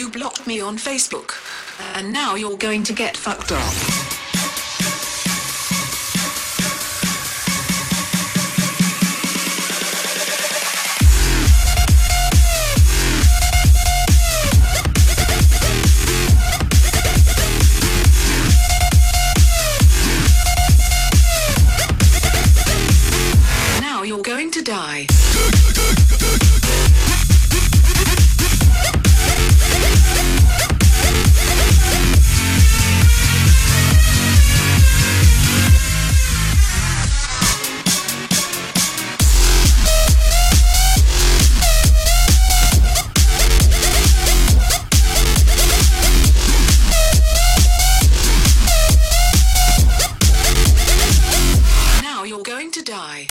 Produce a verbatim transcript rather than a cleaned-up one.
You blocked me on Facebook. And now you're going to get fucked up. Now you're going to die. Now you're going to die.